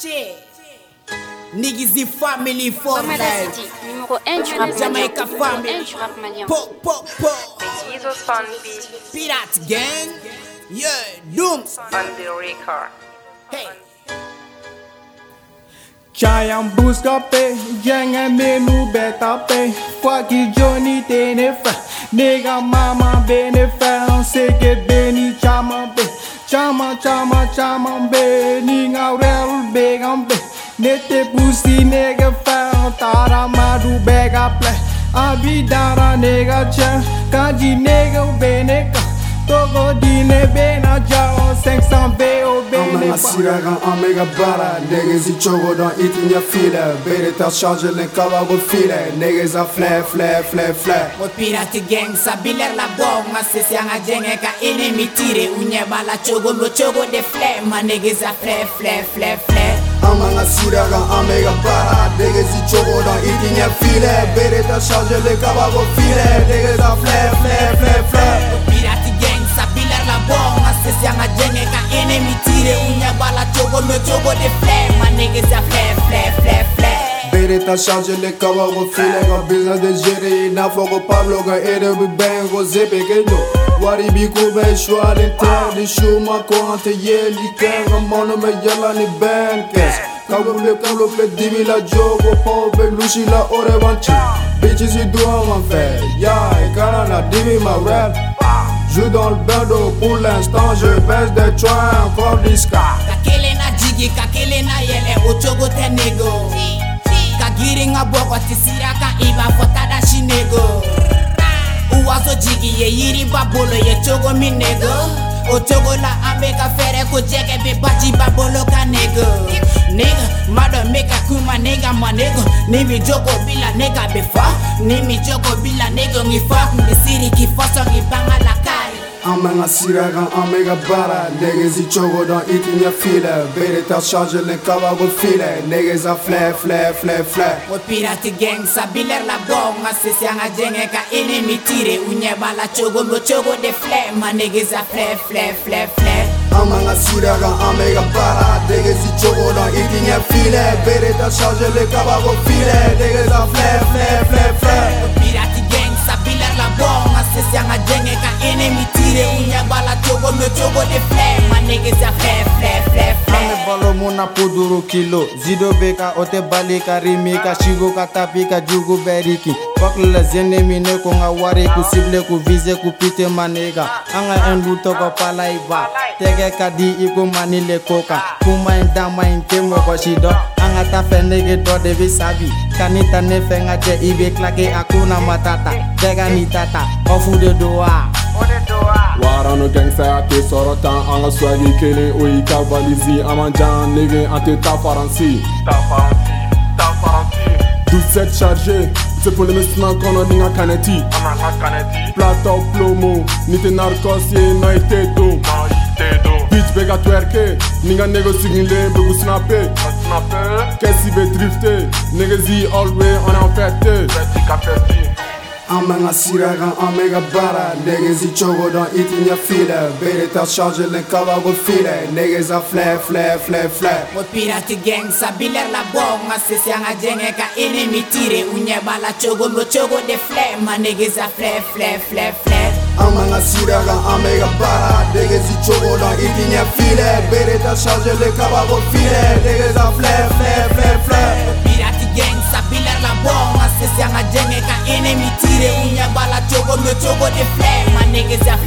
Niggas family for Mohamed life. Asiti, numéro 1 du rap Jamaica family. malien. Po, po, po. He's a fun beat Pirate gang. Yeah, Doom. on the record. Hey. Giant boost kape, young and menu better pay. Fucky Johnny Tenefa, nigga mama benefa, seke beni chama be, chama be, ninga real big be. Nete pussy nigga found, tara madu bega play. Abidara nigga chan, kanji nigga beneka. Togo dine bena jao, 500 BO Amena siraga amega bara, niggas i chogo dans itinha fila. Bereta charge le cavago file, niggas a flare. O pirate gang sabiler la bomba, se sianga jenge ka enemy tire, unye bala chogo de flare, ma niggas a flare. Amena siraga amega bara, niggas i chogo dans itinha fila. Bereta charge le cavago file, niggas a flare. O pirate gang sabiler la bomba, se sianga jenge ka enemy tire, unye bala chogo de flare, ma niggas a flare. Bereta charge le cavago file, got business de gérer, na fogo Pablo, got ede bi bengo zepe kenyo. Wari bi kube shwa l'inter, di shuma konte ye li kenga, mono me yala ni benkes. Kagule ple divi la jogo, pobe lushi la ore vanchi. Bitches you do en fait, yeah, cara la divi ma rap. Joue dans le bando, pour l'instant je baisse des trains comme disca. Kakele na jigi, kakele na yele, ochogo tenego. Kagiri nga boko tisira ka iba fotada shinego. Uwazo jigi ye yiri babolo ye chogo minego. Ochogo la ambeka fere ko jeke be baji babolo ka nego. Nigga, mado meka kuma nigga manego. Nimi joko bila nigga befa. Nimi joko bila nego ngifa ngisiri kifoso ngibanga la kari. Amena siraga amega bara, niggas i chogo dans itinha fila. Bereta charge le cavago file, niggas a flare. O pirate gang sabiler la bomba, se sianga jenge ka enemy tire, unye bala chogo de flare, ma niggas a flare. Amena siraga amega bara, niggas i chogo dans itinha fila. Bereta charge le cavago file, niggas a flare. O pirate gang sabiler la bomba, se sianga jenge ka enemy tire, unye bala chogo de flare, ma niggas a flare. Ame balo muna puduru kilo, zido beka ote balika rimika, shigo katapika jugu beriki. Fuck la zene mine ko nga wari ku sible ku vize ku pite manega. Anga endu toko palaiba, tege kadi iku manile koka. Kuma indama intemo ko shido, anga ta fenege do de visabi. Kanita ne fenga je ibe klake akuna matata. Dega ni tata, ofu de doa. Warano gangsta ate sorotan anga swagi kele oi kavalizi amanjan nege ante ta faransi 17 chargé c'est pour les messieurs qu'on a kaneti plateau plomo nite narcos ye no itedo bitch bega twerke ninga nego singile begu snappe kesi be drifte nege zi always on en fête Amena siraga amega bara, niggas i chogo dans itinha fila. Bereta charge le cavago file, niggas a flare. O pirate gang sabiler la bomba, se sianga jenge ka enemy tire, unye bala chogo de flare, ma niggas a flare. Amena siraga amega bara, niggas i chogo dans itinha fila. Bereta charge le cavago file, niggas a flare. O pirate gang sabiler la bomba, se sianga jenge ka enemy tire, unye bala chogo de flare, ma niggas a